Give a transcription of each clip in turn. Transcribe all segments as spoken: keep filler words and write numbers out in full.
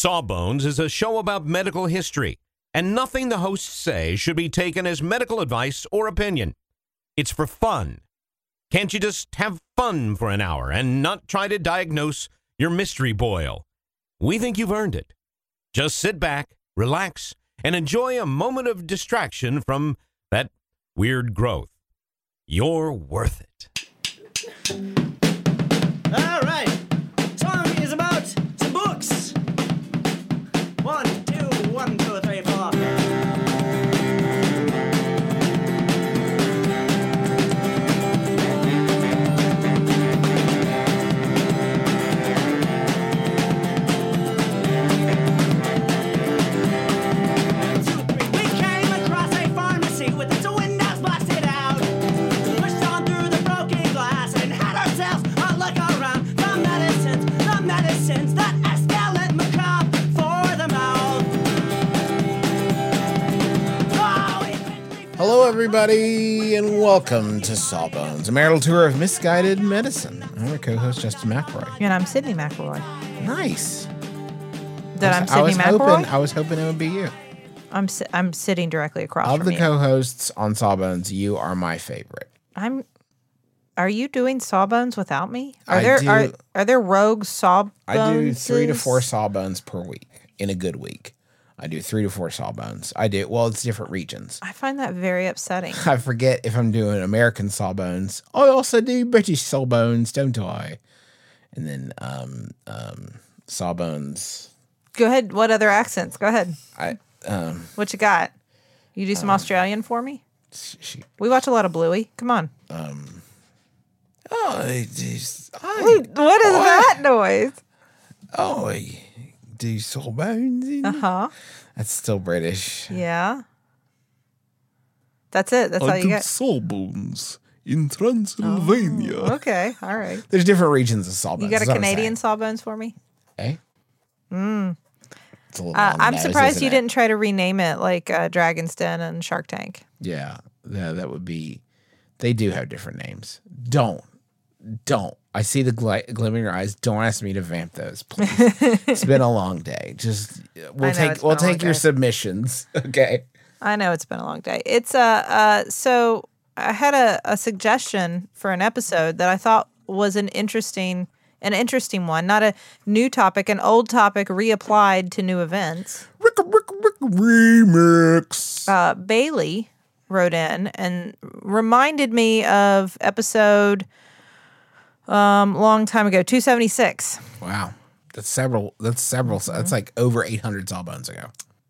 Sawbones is a show about medical history, and nothing the hosts say should be taken as medical advice or opinion. It's for fun. Can't you just have fun for an hour and not try to diagnose your mystery boil? We think you've earned it. Just sit back, relax, and enjoy a moment of distraction from that weird growth. You're worth it. All right. Song is about some books. One, two, one, two, three, four. Hello, everybody, and welcome to Sawbones, a marital tour of misguided medicine. I'm your co-host, Justin McElroy. And I'm Sydney McElroy. Nice. That I I'm was, Sydney I was McElroy? hoping, I was hoping it would be you. I'm si- I'm sitting directly across Of from the you. co-hosts on Sawbones, you are my favorite. I'm. Are you doing Sawbones without me? Are I there do- are are there rogue Sawbones? I do three to four Sawbones per week in a good week. I do three to four Sawbones. I do, well, it's different regions. I find that very upsetting. I forget if I'm doing American Sawbones. I also do British Sawbones, don't I? And then um, um, Sawbones. Go ahead. What other accents? Go ahead. I um, What you got? You do some Australian for me? she, We watch a lot of Bluey. Come on. um, oh, I, just- I, What is What? that noise? oh, I do Sawbones. in- Uh huh. That's still British. Yeah. That's it. That's all you get. Sawbones in Transylvania. Okay. All right. There's different regions of Sawbones. You got a is what I'm Canadian saying. Sawbones for me? Eh? Mm. It's a little Uh, on the I'm nose, surprised isn't you it? didn't try to rename it like uh, Dragon's Den and Shark Tank. Yeah, yeah, that would be. They do have different names. Don't, don't. I see the gl- glimmer in your eyes. Don't ask me to vamp those, please. It's been a long day. Just we'll I know, take it's we'll been a long take your day. submissions. Okay. I know it's been a long day. It's uh, uh so I had a, a suggestion for an episode that I thought was an interesting an interesting one, not a new topic, an old topic reapplied to new events. Rick, Rick, Rick, remix. Uh, Bailey wrote in and reminded me of episode um long time ago, two seventy-six. Wow, that's several. That's several. Mm-hmm. That's like over eight hundred Sawbones ago,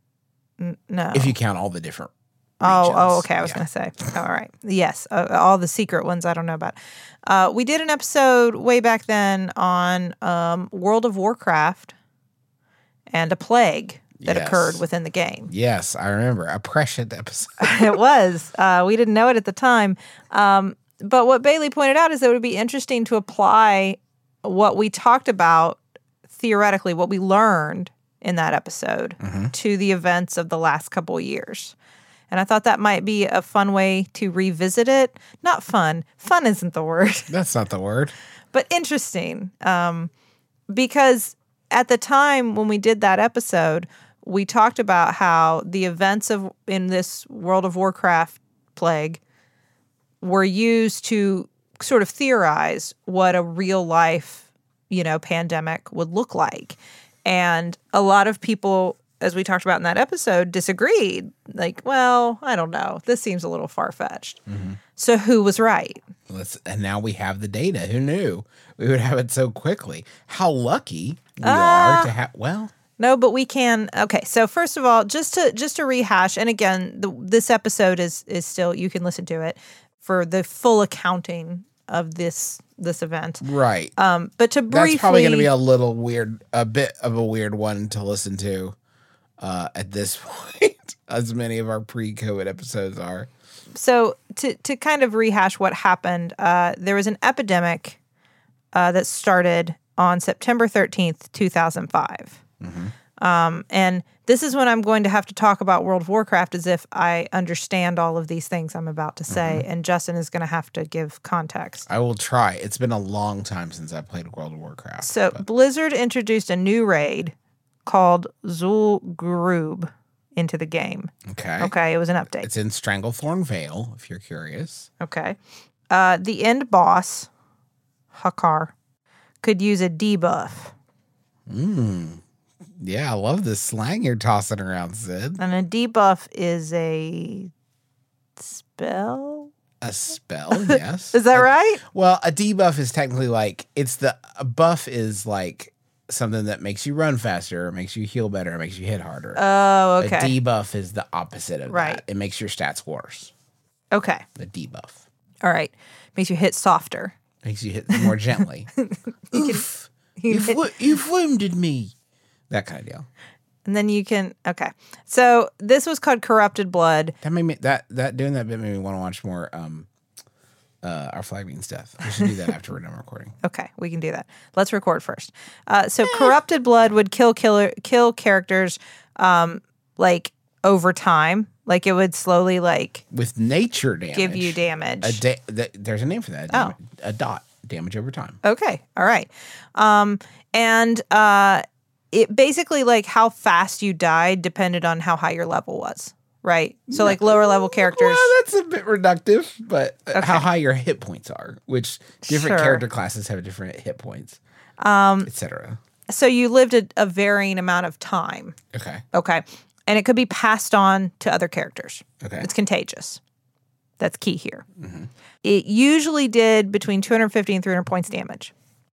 No. if you count all the different. Oh, regions. oh, okay. I was Yeah. going to say. Oh, all right. Yes. Uh, all the secret ones I don't know about. Uh, we did an episode way back then on um, World of Warcraft and a plague that Yes. occurred within the game. Yes, I remember a prescient episode. It was. Uh, we didn't know it at the time. Um, but what Bailey pointed out is that it would be interesting to apply what we talked about theoretically, what we learned in that episode, Mm-hmm. to the events of the last couple of years. And I thought that might be a fun way to revisit it. Not fun. Fun isn't the word, That's not the word. but interesting. Um, because at the time when we did that episode, we talked about how the events of in this World of Warcraft plague were used to sort of theorize what a real life, you know, pandemic would look like. And a lot of people, as we talked about in that episode, disagreed. Like, well, I don't know. This seems a little far-fetched. So who was right? Let's, and now we have the data. Who knew we would have it so quickly? How lucky we Ah. are to have. Well, No, but we can. Okay, so first of all, just to just to rehash, and again, the, this episode is is still, you can listen to it for the full accounting of this this event. right. Um, but to briefly, That's probably going to be a little weird, a bit of a weird one to listen to uh, at this point, as many of our pre-COVID episodes are. so to to kind of rehash what happened, uh, there was an epidemic uh, that started on September thirteenth, two thousand five. Um, and this is when I'm going to have to talk about World of Warcraft as if I understand all of these things I'm about to say, and Justin is going to have to give context. I will try. It's been a long time since I played World of Warcraft. So but- Blizzard introduced a new raid called Zul'Gurub into the game. Okay. Okay, it was an update. It's in Stranglethorn Vale, if you're curious. Okay. Uh, the end boss, Hakar, could use a debuff. Mm. Yeah, I love this slang you're tossing around, Sid. And a debuff is a spell? A spell, yes. Is that A- right? Well, a debuff is technically like, it's the, a buff is like something that makes you run faster, makes you heal better, makes you hit harder. Oh, okay. A debuff is the opposite of Right. that. It makes your stats worse. Okay. The debuff. All right. Makes you hit softer. Makes you hit more gently. Oof. You, fl- you wounded me. That kind of deal. And then you can, okay. So this was called Corrupted Blood. That made me, that, that, doing that bit made me want to watch more, um, uh, Our Flag Means Death. We should do that after we're done recording. Okay, we can do that. Let's record first. Uh, so Corrupted Blood would kill killer kill characters um, like over time. Like it would slowly like With nature damage. give you damage. A da- th- there's a name for that. Oh. A dot. Damage over time. Okay. All right. Um, and uh, it basically like how fast you died depended on how high your level was. Right. So like lower level characters. Well, that's a bit reductive, but uh, how Okay. high your hit points are, which different Sure. character classes have different hit points, um, et cetera. So you lived a, a varying amount of time. Okay. Okay. And it could be passed on to other characters. Okay. It's contagious. That's key here. Mm-hmm. It usually did between two hundred fifty and three hundred points damage.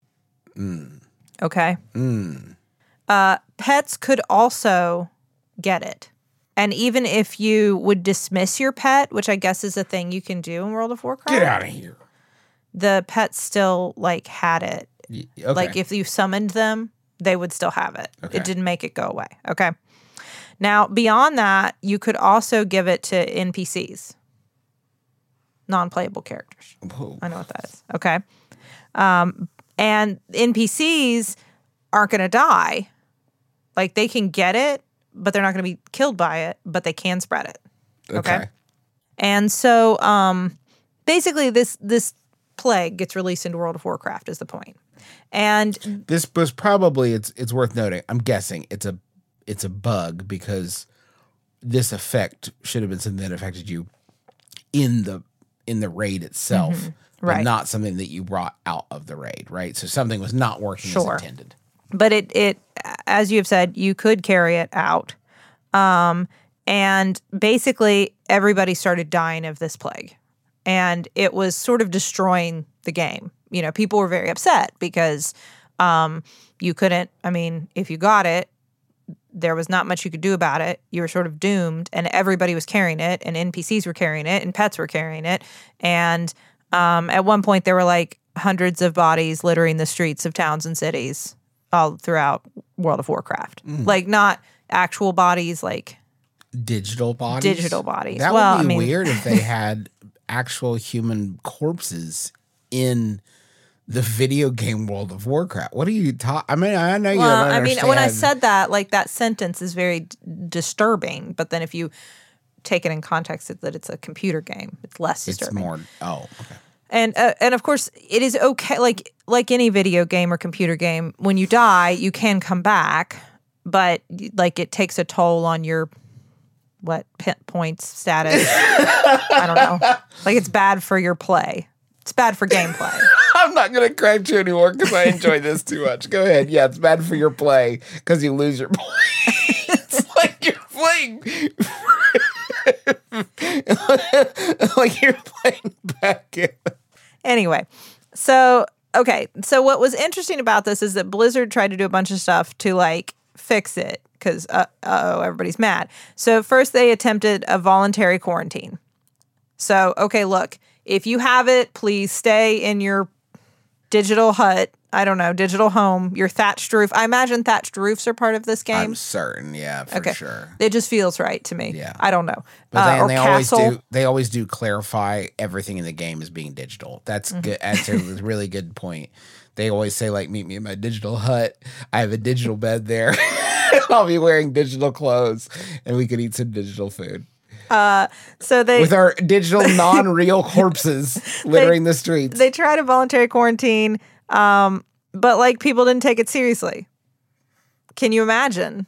Mm. Okay. Mm. Uh, pets could also get it. And even if you would dismiss your pet, which I guess is a thing you can do in World of Warcraft, Get out of here. the pet still like had it. Y- Okay. Like if you summoned them, they would still have it. Okay. It didn't make it go away. Okay. Now, beyond that, you could also give it to N P Cs, non-playable characters. Whoa. I know what that is. Okay. Um, and N P Cs aren't going to die. Like they can get it, but they're not going to be killed by it, but they can spread it. Okay. Okay. And so um, basically this this plague gets released into World of Warcraft is the point. And This was probably, it's it's worth noting, I'm guessing it's a it's a bug because this effect should have been something that affected you in the in the raid itself, but Mm-hmm. Right. not something that you brought out of the raid, right? So something was not working Sure. as intended. But it, it, as you have said, you could carry it out. Um, and basically, everybody started dying of this plague. And it was sort of destroying the game. You know, people were very upset because um, you couldn't, I mean, if you got it, there was not much you could do about it. You were sort of doomed, and everybody was carrying it, and N P Cs were carrying it, and pets were carrying it. And um, at one point, there were like hundreds of bodies littering the streets of towns and cities all throughout World of Warcraft. Like not actual bodies, like Digital bodies? Digital bodies. That Well, would be I mean- weird if they had actual human corpses in the video game World of Warcraft. What are you talking? I mean, I know you well, don't I mean, when I understand. said that, like that sentence is very d- disturbing. But then if you take it in context that it's a computer game, it's less It's disturbing. more. Oh, okay. And uh, and of course, it is okay. Like like any video game or computer game, when you die, you can come back, but like it takes a toll on your what pit points status. I don't know. Like it's bad for your play. It's bad for gameplay. I'm not going to correct you anymore because I enjoy this too much. Go ahead. Yeah, it's bad for your play because you lose your play. It's like you're playing. like you're playing back. Anyway, so okay, so what was interesting about this is that Blizzard tried to do a bunch of stuff to like fix it because uh oh, everybody's mad. So first they attempted a voluntary quarantine. So okay, look, if you have it, please stay in your digital hut. I don't know, digital home, your thatched roof. I imagine thatched roofs are part of this game. I'm certain. Yeah, for okay, sure. it just feels right to me. Yeah. I don't know, But uh, then or they castle. always do. They always do clarify everything in the game as being digital. That's Mm-hmm. good. That's a really good point. They always say like, "Meet me in my digital hut. I have a digital bed there. I'll be wearing digital clothes, and we could eat some digital food So they with our digital, non-real corpses littering the streets." they tried a voluntary quarantine, um, but like people didn't take it seriously. Can you imagine?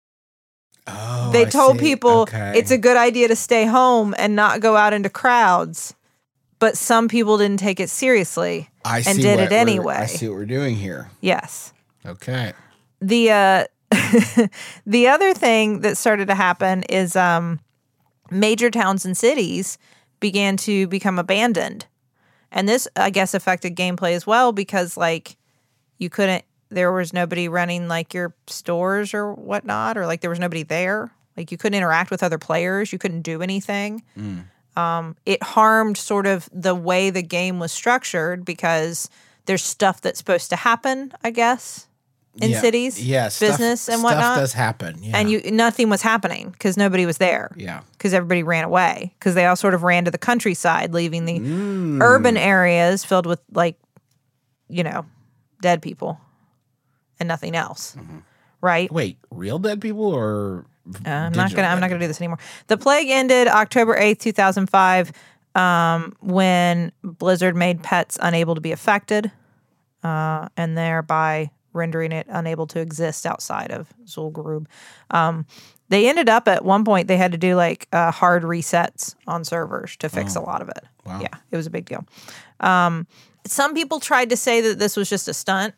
Oh, They I told see. people Okay. it's a good idea to stay home and not go out into crowds. But some people didn't take it seriously I and see did what it we're- anyway. I see what we're doing here. Yes. Okay. The uh, the other thing that started to happen is um, major towns and cities began to become abandoned. And this, I guess, affected gameplay as well because, like, you couldn't, there was nobody running, like, your stores or whatnot, or, like, there was nobody there. Like, you couldn't interact with other players. You couldn't do anything. Mm. Um, it harmed sort of the way the game was structured because there's stuff that's supposed to happen, I guess, in Yeah. cities, Yeah, stuff- business and stuff whatnot. does happen. Yeah. And you nothing was happening because nobody was there. Yeah. Because everybody ran away. Because they all sort of ran to the countryside, leaving the Mm. urban areas filled with, like, you know, dead people and nothing else. Mm-hmm. Right? Wait, real dead people or Uh, I'm digital not gonna. I'm dead not gonna do this anymore. The plague ended October eighth, two thousand five, um, when Blizzard made pets unable to be affected, uh, and thereby rendering it unable to exist outside of Zul'Gurub. Um, they ended up at one point they had to do like uh, hard resets on servers to fix a lot of it. Wow. Yeah, it was a big deal. Um, some people tried to say that this was just a stunt,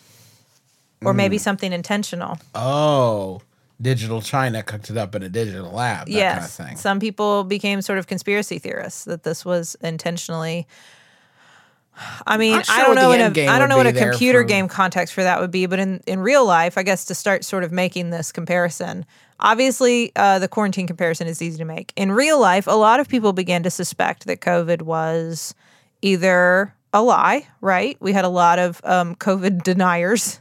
or maybe something intentional. Oh, digital China cooked it up in a digital lab. That yes. kind of thing. Some people became sort of conspiracy theorists that this was intentionally. I mean, Not sure I don't what know the in end a game I don't would know in be a there computer for- game context for that would be, but in, in real life, I guess to start sort of making this comparison, obviously uh, the quarantine comparison is easy to make. In real life, a lot of people began to suspect that COVID was either a lie, right? We had a lot of um, COVID deniers.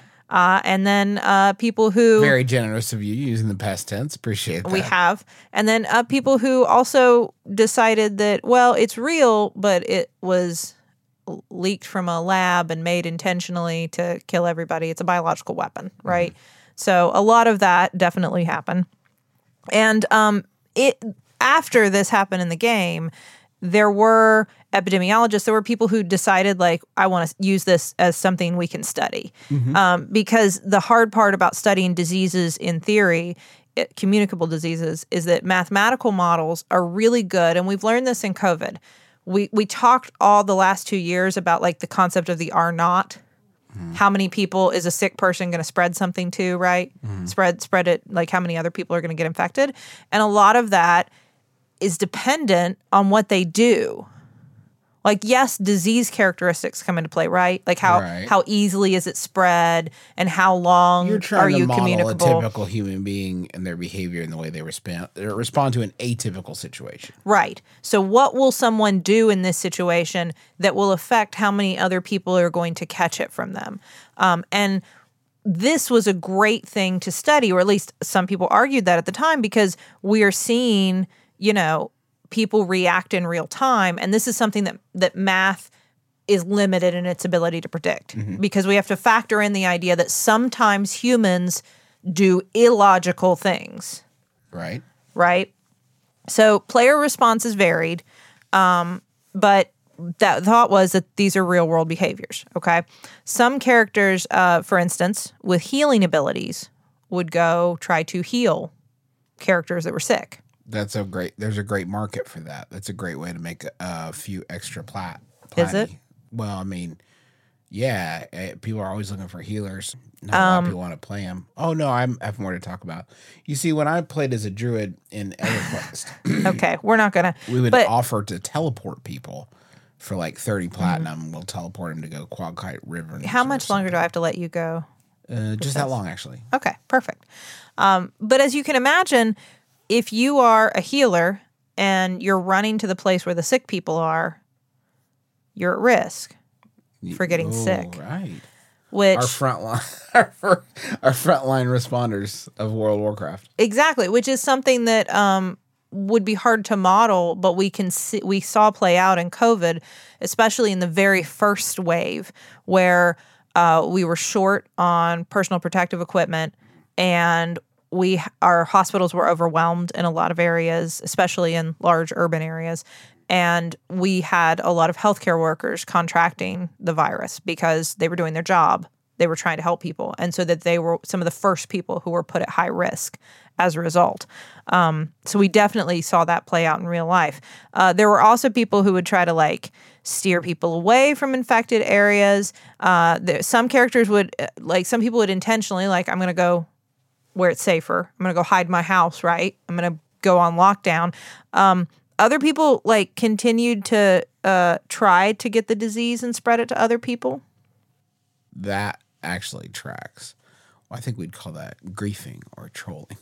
Uh, and then uh, people who Very generous of you using the past tense. Appreciate that. we have, and then uh, people who also decided that, well, it's real, but it was l- leaked from a lab and made intentionally to kill everybody. It's a biological weapon, right? So a lot of that definitely happened. And um, it after this happened in the game, there were epidemiologists, there were people who decided, like, I want to use this as something we can study. Um, because the hard part about studying diseases in theory, it, communicable diseases, is that mathematical models are really good. And we've learned this in COVID. We, we talked all the last two years about, like, the concept of the R naught. How many people is a sick person going to spread something to, right? Spread spread it, like how many other people are going to get infected. And a lot of that is dependent on what they do. Like, yes, disease characteristics come into play, right? Like how Right. how easily is it spread and how long You're trying are to you model a communicable? typical human being and their behavior and the way they respond or respond to an atypical situation. Right. So what will someone do in this situation that will affect how many other people are going to catch it from them? Um, and this was a great thing to study, or at least some people argued that at the time, because we are seeing, you know, people react in real time. And this is something that, that math is limited in its ability to predict, because we have to factor in the idea that sometimes humans do illogical things. Right? Right? So player responses varied, um, but that thought was that these are real world behaviors, okay? Some characters, uh, for instance, with healing abilities would go try to heal characters that were sick. That's a great, there's a great market for that. That's a great way to make a, a few extra plat. Is it? platty. Well, I mean, yeah, eh, people are always looking for healers. Not a lot Um, of people want to play them. Oh, no, I'm, I have more to talk about. You see, when I played as a druid in EverQuest, Okay, we're not going to. we would But- offer to teleport people for like thirty platinum. We'll teleport them to go Quagkite River. How much longer do I have to let you go? Uh, just that long, actually. Okay, perfect. Um, but as you can imagine, if you are a healer and you're running to the place where the sick people are, you're at risk for getting Oh, sick. Right. Which Our front line, our, fir- our frontline responders of World of Warcraft. exactly, which is something that um, would be hard to model, but we can see, we saw play out in COVID, especially in the very first wave, where uh, we were short on personal protective equipment, and we our hospitals were overwhelmed in a lot of areas, especially in large urban areas. And we had a lot of healthcare workers contracting the virus because they were doing their job. they were trying to help people, and so that they were some of the first people who were put at high risk as a result. Um, so we definitely saw that play out in real life. Uh, there were also people who would try to like steer people away from infected areas. Uh, there, some characters would, like some people would intentionally, like, I'm going to go where it's safer. I'm going to go hide my house, right? I'm going to go on lockdown. Um, other people like continued to uh, try to get the disease and spread it to other people. That actually tracks. Well, I think we'd call that griefing or trolling.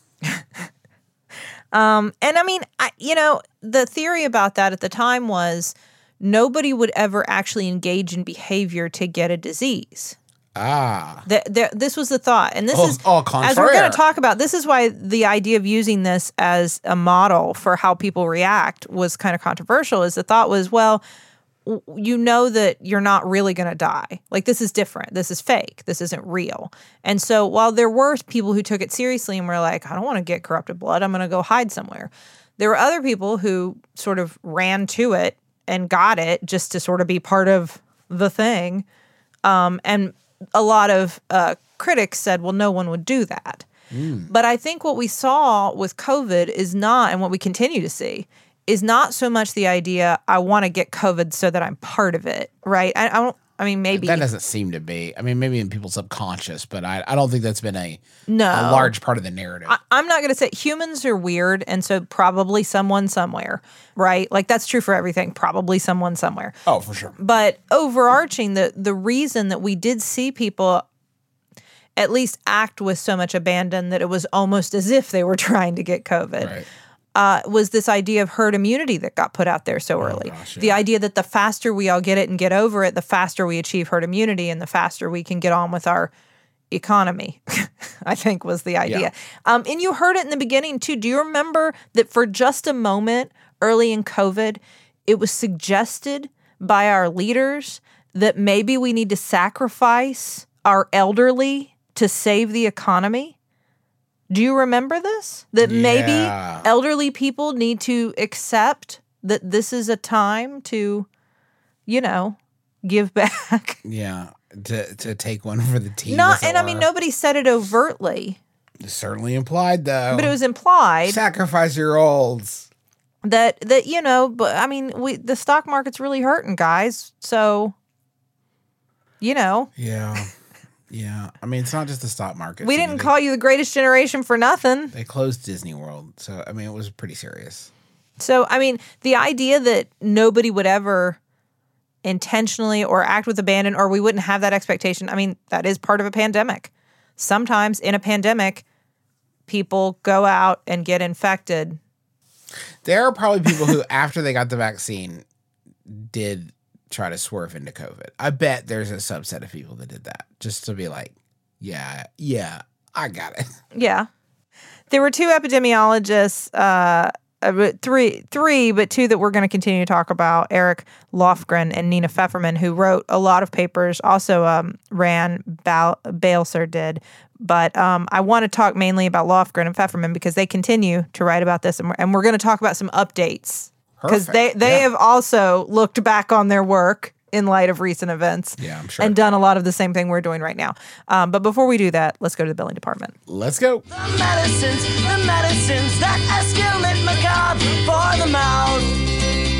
um, and I mean, I, you know, the theory about that at the time was nobody would ever actually engage in behavior to get a disease. Ah. The, the, this was the thought. And this Oh, is, au as contraire. we're going to talk about, this is why the idea of using this as a model for how people react was kind of controversial, is the thought was, well, w- you know that you're not really going to die. Like, this is different. This is fake. This isn't real. And so while there were people who took it seriously and were like, I don't want to get corrupted blood, I'm going to go hide somewhere. There were other people who sort of ran to it and got it just to sort of be part of the thing. Um, and a lot of uh, critics said, well, no one would do that. Mm. But I think what we saw with COVID is not, and what we continue to see, is not so much the idea, I want to get COVID so that I'm part of it, right? I, I don't, I mean, maybe. That doesn't seem to be. I mean, maybe in people's subconscious, but I, I don't think that's been a, no. a large part of the narrative. I, I'm not going to say humans are weird, and so probably someone somewhere, right? Like, that's true for everything. Probably someone somewhere. Oh, for sure. But overarching, the the reason that we did see people at least act with so much abandon that it was almost as if they were trying to get COVID. Right. Uh, was this idea of herd immunity that got put out there so early. Oh, gosh, yeah. The idea that the faster we all get it and get over it, the faster we achieve herd immunity and the faster we can get on with our economy, I think was the idea. Yeah. Um, and you heard it in the beginning too. Do you remember that for just a moment early in COVID, it was suggested by our leaders that maybe we need to sacrifice our elderly to save the economy? Do you remember this? That Yeah. maybe elderly people need to accept that this is a time to, you know, give back. Yeah, to to take one for the team. Not, as it and I mean, were. nobody said it overtly, It's certainly implied, though. but it was implied Sacrifice your olds. that that you know. But I mean, we the stock market's really hurting, guys. So, you know, Yeah. Yeah. I mean, it's not just the stock market. we I mean, didn't they- call you the greatest generation for nothing. They closed Disney World. So, I mean, it was pretty serious. So, I mean, the idea that nobody would ever intentionally or act with abandon, or we wouldn't have that expectation, I mean, that is part of a pandemic. Sometimes in a pandemic, people go out and get infected. There are probably people who, after they got the vaccine, did try to swerve into COVID. I bet there's a subset of people that did that just to be like, yeah, yeah, I got it. Yeah. There were two epidemiologists, uh, uh, three, three, but two that we're going to continue to talk about, Eric Lofgren and Nina Pfefferman, who wrote a lot of papers. Also, um, Ran Bal- Balser did. But um, I want to talk mainly about Lofgren and Pfefferman because they continue to write about this, and we're, and we're going to talk about some updates because they, Perfect. they Yeah. have also looked back on their work in light of recent events. Yeah, I'm sure. And done a lot of the same thing we're doing right now. Um, but before we do that, let's go to the billing department. Let's go. The medicines, the medicines that escalate macabre for the mouth.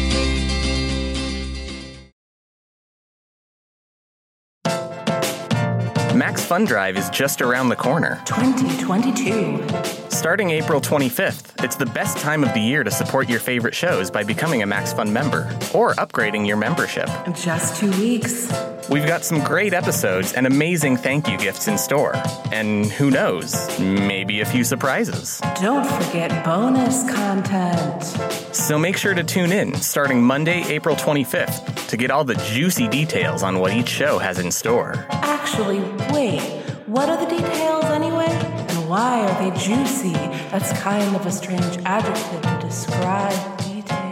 Max Fun Drive is just around the corner. twenty twenty-two. Starting April twenty-fifth, it's the best time of the year to support your favorite shows by becoming a Max Fun member or upgrading your membership. Just two weeks. We've got some great episodes and amazing thank you gifts in store. And who knows, maybe a few surprises. Don't forget bonus content. So make sure to tune in starting Monday, April twenty-fifth to get all the juicy details on what each show has in store. Actually, wait. What are the details anyway? And why are they juicy? That's kind of a strange adjective to describe details.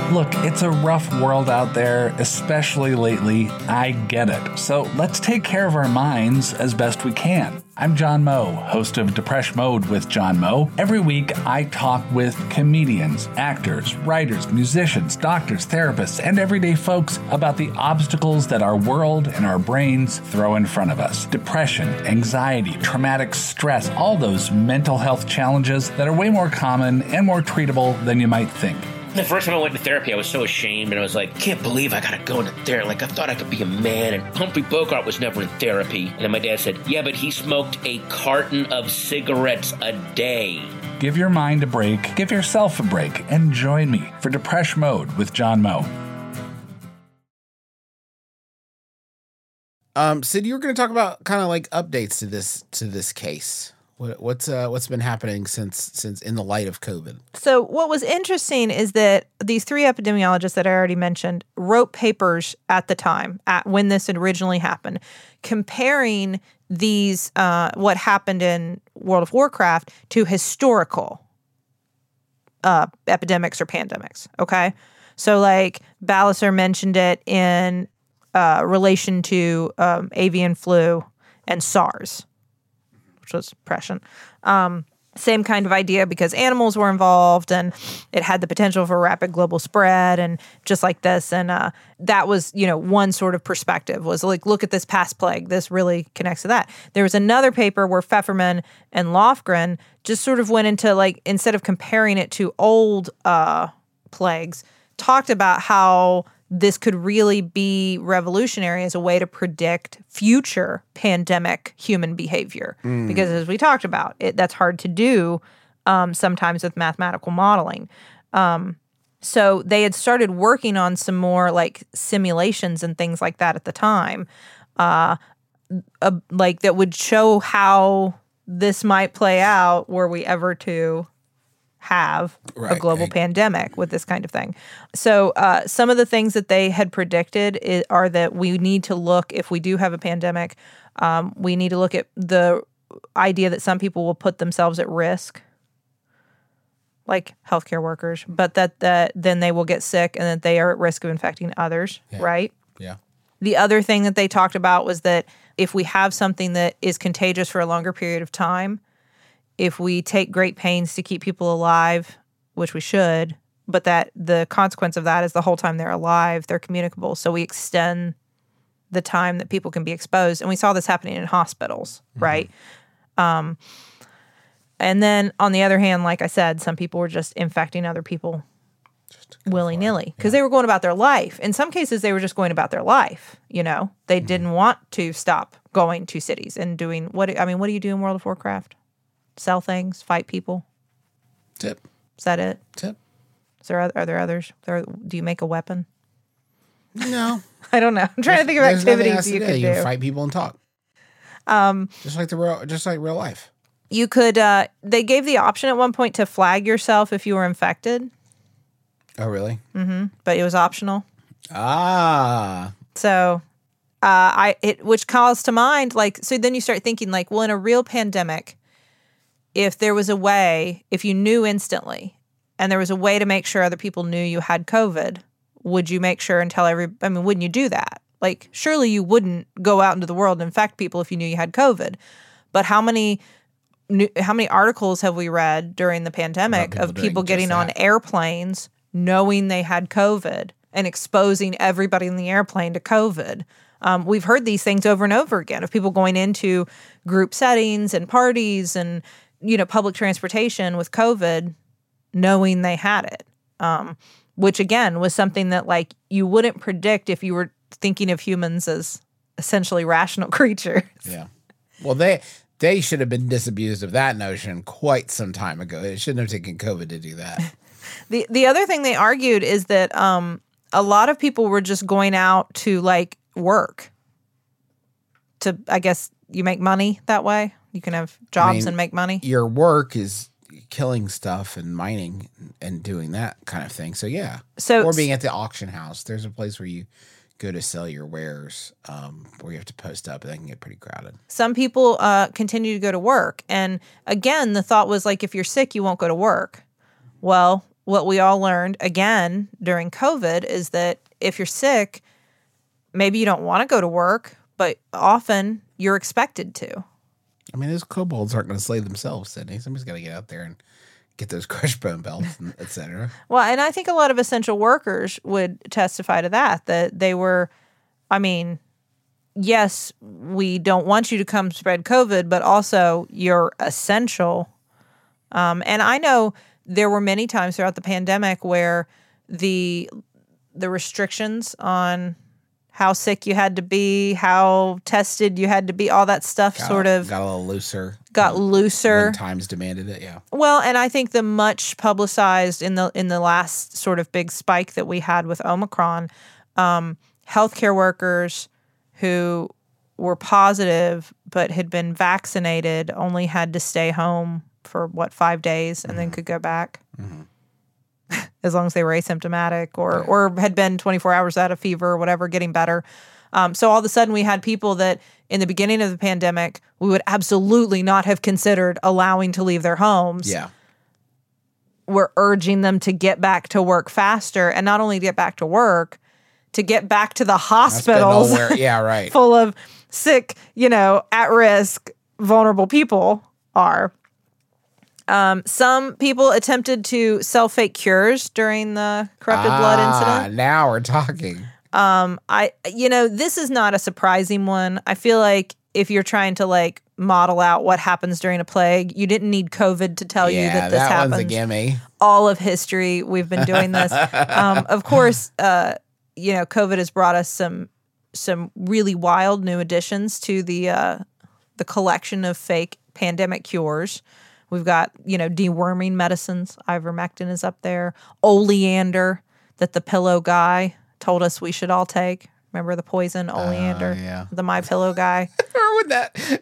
Look, it's a rough world out there, especially lately. I get it. So let's take care of our minds as best we can. I'm John Moe, host of Depresh Mode with John Moe. Every week, I talk with comedians, actors, writers, musicians, doctors, therapists, and everyday folks about the obstacles that our world and our brains throw in front of us. Depression, anxiety, traumatic stress, all those mental health challenges that are way more common and more treatable than you might think. The first time I went to therapy, I was so ashamed, and I was like, can't believe I gotta go into therapy. Like, I thought I could be a man, and Humphrey Bogart was never in therapy. And then my dad said, yeah, but he smoked a carton of cigarettes a day. Give your mind a break, give yourself a break, and join me for Depresh Mode with John Moe. Um, Sid, you were going to talk about kind of like updates to this to this case. What, what's uh, what's been happening since since in the light of COVID? So what was interesting is that these three epidemiologists that I already mentioned wrote papers at the time, at when this had originally happened, comparing these uh, what happened in World of Warcraft to historical uh, epidemics or pandemics. Okay, so like Balliser mentioned it in uh, relation to um, avian flu and SARS, which was prescient. Um, same kind of idea because animals were involved and it had the potential for rapid global spread and just like this. And uh, that was, you know, one sort of perspective was like, look at this past plague. This really connects to that. There was another paper where Pfefferman and Lofgren just sort of went into like, instead of comparing it to old uh, plagues, talked about how this could really be revolutionary as a way to predict future pandemic human behavior. Mm. Because as we talked about, it, that's hard to do um, sometimes with mathematical modeling. Um, so they had started working on some more like simulations and things like that at the time, uh, uh, like that would show how this might play out were we ever to have right, a global right. pandemic with this kind of thing. So uh, some of the things that they had predicted is, are that we need to look, if we do have a pandemic, um, we need to look at the idea that some people will put themselves at risk, like healthcare workers, but that, that then they will get sick and that they are at risk of infecting others, yeah. right? Yeah. The other thing that they talked about was that if we have something that is contagious for a longer period of time, if we take great pains to keep people alive, which we should, but that the consequence of that is the whole time they're alive, they're communicable. So we extend the time that people can be exposed. And we saw this happening in hospitals, mm-hmm. right? Um, and then on the other hand, like I said, some people were just infecting other people willy-nilly because yeah. they were going about their life. In some cases, they were just going about their life, you know? They mm-hmm. didn't want to stop going to cities and doing, what? I mean, what do you do in World of Warcraft? Sell things, fight people. Tip. Is that it? Tip. Is there are there others? There, do you make a weapon? No. I don't know. I'm trying there's, to think of activities you could do. You can fight people and talk. Um, just like the real, just like real life. You could. Uh, they gave the option at one point to flag yourself if you were infected. Oh, really? Mm-hmm. But it was optional. Ah. So. Uh, I it which calls to mind like so then you start thinking like well in a real pandemic if there was a way if you knew instantly and there was a way to make sure other people knew you had COVID, would you make sure and tell every I mean wouldn't you do that? Like surely you wouldn't go out into the world and infect people if you knew you had COVID. But how many how many articles have we read during the pandemic people of people getting on airplanes knowing they had COVID and exposing everybody in the airplane to COVID? Um, we've heard these things over and over again of people going into group settings and parties and, you know, public transportation with COVID knowing they had it, um, which, again, was something that, like, you wouldn't predict if you were thinking of humans as essentially rational creatures. Yeah. Well, they they should have been disabused of that notion quite some time ago. It shouldn't have taken COVID to do that. the The other thing they argued is that um, a lot of people were just going out to, like, work to, I guess, you make money that way. You can have jobs I mean, and make money. Your work is killing stuff and mining and doing that kind of thing. So yeah. So or being at the auction house. There's a place where you go to sell your wares, um, where you have to post up, and that can get pretty crowded. Some people uh, continue to go to work, and again, the thought was like, if you're sick, you won't go to work. Well, what we all learned again during COVID is that if you're sick, maybe you don't want to go to work, but often you're expected to. I mean, those kobolds aren't going to slay themselves, Sydney. Somebody's got to get out there and get those crushed bone belts, et cetera. Well, and I think a lot of essential workers would testify to that, that they were, I mean, yes, we don't want you to come spread COVID, but also you're essential. Um, and I know there were many times throughout the pandemic where the the restrictions on how sick you had to be, how tested you had to be, all that stuff got, sort of got a little looser. Got when, looser. When times demanded it, yeah. Well, and I think the much publicized in the in the last sort of big spike that we had with Omicron, um, healthcare workers who were positive but had been vaccinated only had to stay home for, what, five days and mm-hmm. then could go back. Mm-hmm. As long as they were asymptomatic or right. or had been twenty-four hours out of fever or whatever, getting better. Um, so all of a sudden we had people that in the beginning of the pandemic, we would absolutely not have considered allowing to leave their homes. Yeah. We're urging them to get back to work faster, and not only to get back to work, to get back to the hospitals yeah, right. full of sick, you know, at-risk, vulnerable people are. Um, some people attempted to sell fake cures during the corrupted ah, blood incident. Now we're talking. Um, I, you know, this is not a surprising one. I feel like if you're trying to like model out what happens during a plague, you didn't need COVID to tell yeah, you that this that happens. One's a gimme. All of history, we've been doing this. um, of course, uh, you know, COVID has brought us some some really wild new additions to the uh, the collection of fake pandemic cures. We've got, you know, deworming medicines. Ivermectin is up there. Oleander that the pillow guy told us we should all take. Remember the poison oleander? Uh, yeah. The My Pillow guy. Remember that?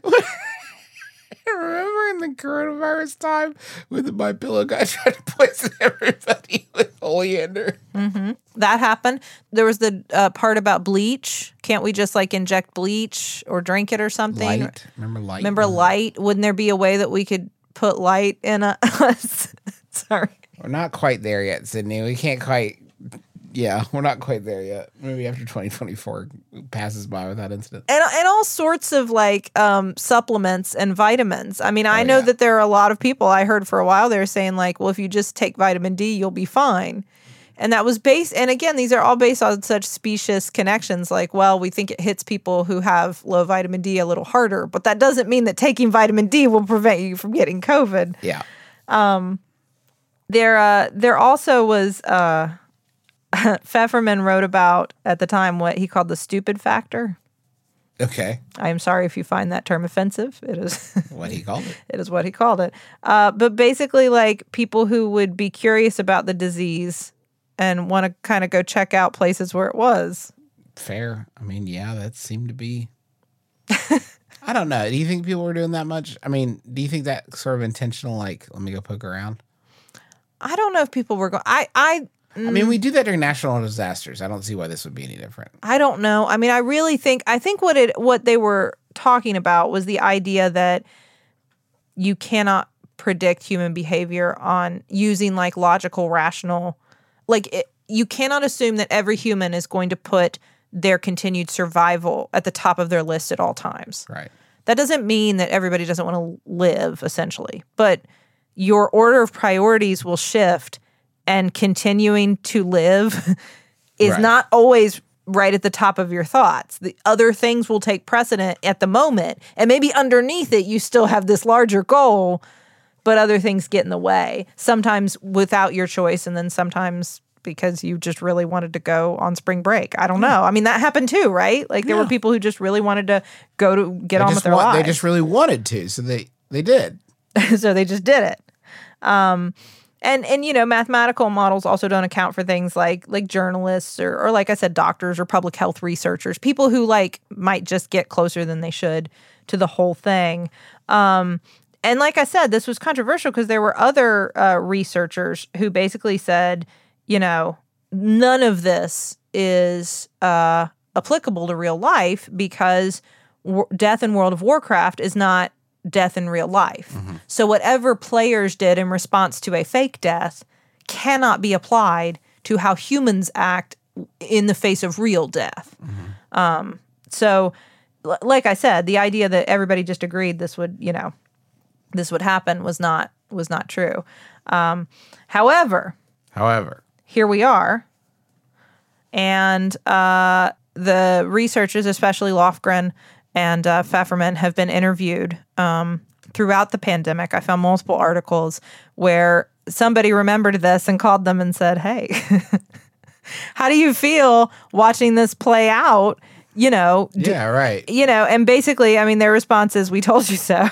Remember in the coronavirus time when the My Pillow guy tried to poison everybody with oleander? Mm-hmm. That happened. There was the uh, part about bleach. Can't we just like inject bleach or drink it or something? Light. Remember light? Remember light? Wouldn't there be a way that we could put light in a sorry. We're not quite there yet, Sydney. We can't quite yeah, we're not quite there yet. Maybe after twenty twenty-four passes by without incident. And and all sorts of like um, supplements and vitamins. I mean, I oh, know yeah. that there are a lot of people I heard for a while they were saying like, well, if you just take vitamin D, you'll be fine. And that was based, and again, these are all based on such specious connections. Like, well, we think it hits people who have low vitamin D a little harder, but that doesn't mean that taking vitamin D will prevent you from getting COVID. Yeah. Um, there, uh, there also was, uh, Pfefferman wrote about at the time what he called the stupid factor. Okay. I am sorry if you find that term offensive. It is what he called it. It is what he called it. Uh, but basically, like people who would be curious about the disease and want to kind of go check out places where it was. Fair. I mean, yeah, that seemed to be. I don't know. Do you think people were doing that much? I mean, do you think that sort of intentional, like, let me go poke around? I don't know if people were going. I, I, I mean, we do that during national disasters. I don't see why this would be any different. I don't know. I mean, I really think. I think what it what they were talking about was the idea that you cannot predict human behavior on using like logical, rational. Like it, you cannot assume that every human is going to put their continued survival at the top of their list at all times. Right. That doesn't mean that everybody doesn't want to live, essentially, but your order of priorities will shift, and continuing to live is right. not always right at the top of your thoughts. The other things will take precedent at the moment, and maybe underneath it, you still have this larger goal, but other things get in the way, sometimes without your choice, and then sometimes because you just really wanted to go on spring break. I don't know. I mean, that happened too, right? Like there yeah. were people who just really wanted to go to get they on with their wa- lives. They just really wanted to, so they, they did. So they just did it. Um, and, and, you know, mathematical models also don't account for things like like journalists or, or, like I said, doctors or public health researchers, people who, like, might just get closer than they should to the whole thing. Um And like I said, this was controversial because there were other uh, researchers who basically said, you know, none of this is uh, applicable to real life because w- death in World of Warcraft is not death in real life. Mm-hmm. So whatever players did in response to a fake death cannot be applied to how humans act in the face of real death. Mm-hmm. Um, so, l- like I said, the idea that everybody just agreed this would, you know, this would happen was not was not true. Um, however, However, here we are, and uh, the researchers, especially Lofgren and uh, Pfefferman, have been interviewed um, throughout the pandemic. I found multiple articles where somebody remembered this and called them and said, "Hey, how do you feel watching this play out?" You know, d- yeah, right. You know, and basically, I mean, their response is, "We told you so."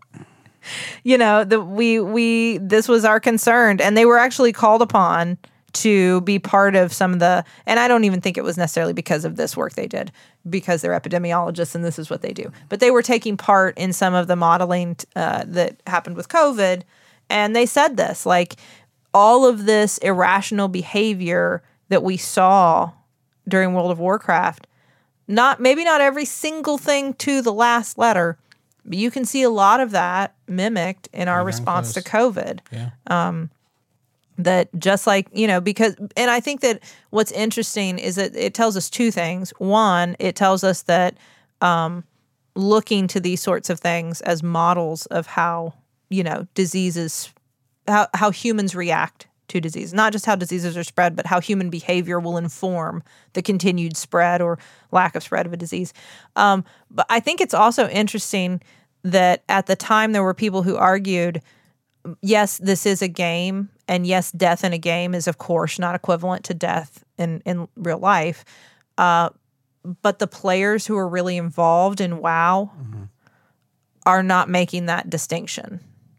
You know, the, we we this was our concern, and they were actually called upon to be part of some of the. And I don't even think it was necessarily because of this work they did, because they're epidemiologists and this is what they do. But they were taking part in some of the modeling uh, that happened with COVID, and they said this, like, all of this irrational behavior that we saw during World of Warcraft, not maybe not every single thing to the last letter. But you can see a lot of that mimicked in our response to COVID. Yeah. Um, that just like, you know, because, and I think that what's interesting is that it tells us two things. One, it tells us that um, looking to these sorts of things as models of how, you know, diseases, how, how humans react to disease, not just how diseases are spread, but how human behavior will inform the continued spread or lack of spread of a disease. Um, but I think it's also interesting that at the time there were people who argued, yes, this is a game, and yes, death in a game is, of course, not equivalent to death in, in real life. Uh, but the players who are really involved in WoW mm-hmm. are not making that distinction.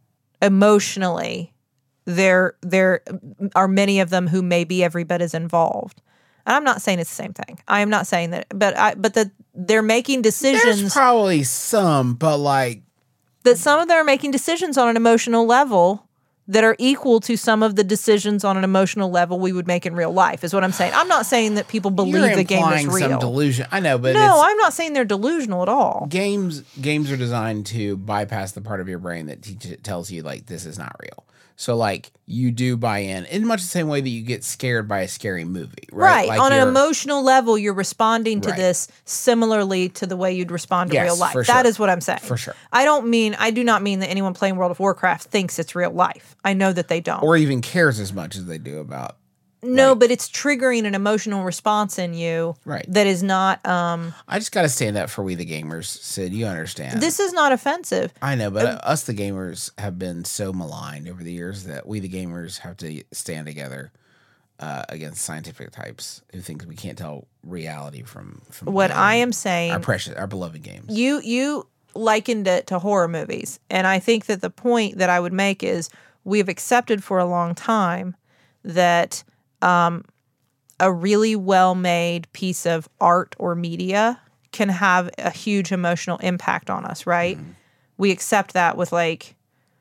Emotionally, there there are many of them who may be every bit as involved. And I'm not saying it's the same thing. I am not saying that, but I but that they're making decisions. There's probably some, but like that some of them are making decisions on an emotional level that are equal to some of the decisions on an emotional level we would make in real life, is what I'm saying. I'm not saying that people believe you're the game is implying real. Some delusion. I know, but no, it's, I'm not saying they're delusional at all. Games games are designed to bypass the part of your brain that teach, tells you like this is not real. So, like, you do buy in in much the same way that you get scared by a scary movie, right? Right. Like On an emotional level, you're responding to Right. this similarly to the way you'd respond to Yes, real life. for That sure. is what I'm saying. For sure. I don't mean, I do not mean that anyone playing World of Warcraft thinks it's real life. I know that they don't. or even cares as much as they do about. no, like- but it's triggering an emotional response in you Right. that is not, um, I just got to stand up for we the gamers, Sid. You understand. this is not offensive. I know, but uh, us the gamers have been so maligned over the years that we the gamers have to stand together uh, against scientific types who think we can't tell reality from from What game. I am saying, our precious, our beloved games. you you likened it to horror movies, and I think that the point that I would make is we have accepted for a long time that um, a really well-made piece of art or media can have a huge emotional impact on us, right? Mm. We accept that with like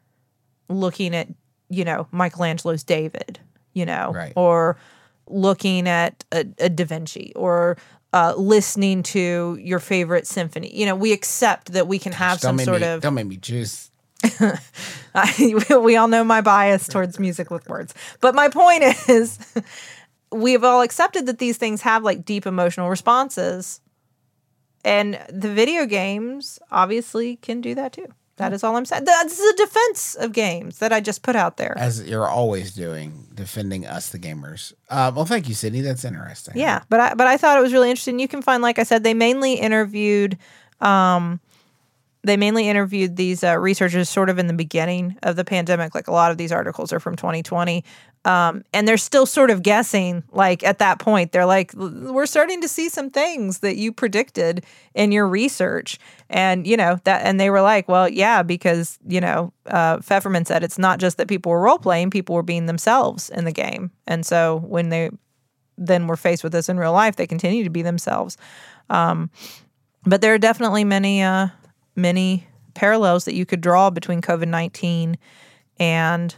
looking at, you know, Michelangelo's David, you know, Right. or looking at a, a Da Vinci, or uh, listening to your favorite symphony. You know, we accept that we can have Don't some make sort me, of. Don't make me juice. I, we all know my bias towards music with words. But my point is, we have all accepted that these things have like deep emotional responses. And the video games obviously can do that too. That is all I'm saying. That's a defense of games that I just put out there. As you're always doing, defending us, the gamers. Uh, well, thank you, Sydney. That's interesting. Yeah, but I but I thought it was really interesting. You can find, like I said, they mainly interviewed, um, they mainly interviewed these uh, researchers sort of in the beginning of the pandemic. Like a lot of these articles are from twenty twenty, um, and they're still sort of guessing. Like at that point, they're like, we're starting to see some things that you predicted in your research, and you know that, and they were like, well, yeah, because you know, uh, Pfefferman said it's not just that people were role playing; people were being themselves in the game, and so when they then were faced with this in real life, they continue to be themselves. Um, but there are definitely many, uh, many parallels that you could draw between COVID nineteen and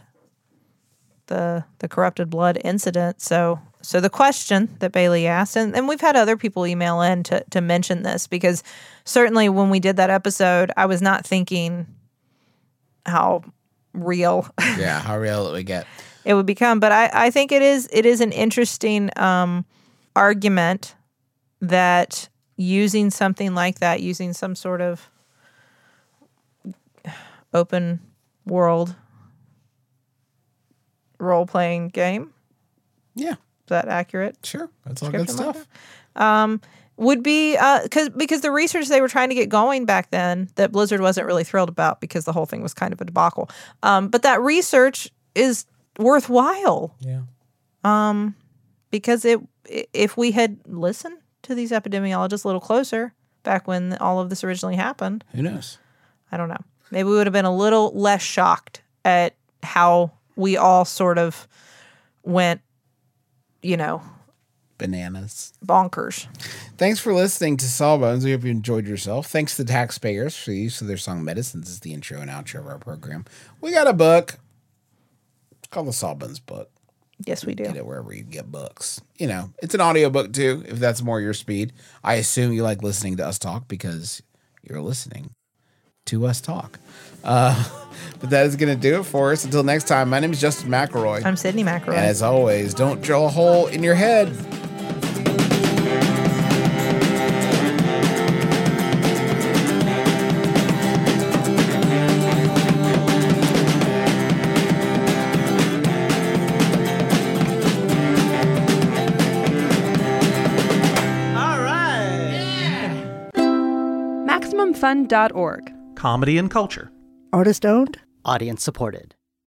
the the corrupted blood incident. So, so the question that Bailey asked, and, and we've had other people email in to to mention this, because certainly when we did that episode, I was not thinking how real. Yeah, how real it would get. it would become. But I, I think it is it is an interesting um, argument that using something like that, using some sort of open world role-playing game. Yeah. Is that accurate? Sure. That's all good Description like stuff. that? Um, would be uh, cause, because the research they were trying to get going back then that Blizzard wasn't really thrilled about because the whole thing was kind of a debacle. Um, but that research is worthwhile. Yeah. Um, because it if we had listened to these epidemiologists a little closer back when all of this originally happened, Who knows? I don't know. Maybe we would have been a little less shocked at how we all sort of went, you know, Bananas. bonkers. Thanks for listening to Sawbones. We hope you enjoyed yourself. Thanks to taxpayers for the use of their song Medicines as the intro and outro of our program. We got a book. It's called the Sawbones book. Yes, we do. Get it wherever you get books. You know, it's an audiobook too, if that's more your speed. I assume you like listening to us talk because you're listening to us talk. Uh, but that is going to do it for us. Until next time, my name is Justin McElroy. I'm Sydney McElroy. And as always, don't drill a hole in your head. All right. Maximum Fun dot org. Comedy and culture. Artist owned. Audience supported.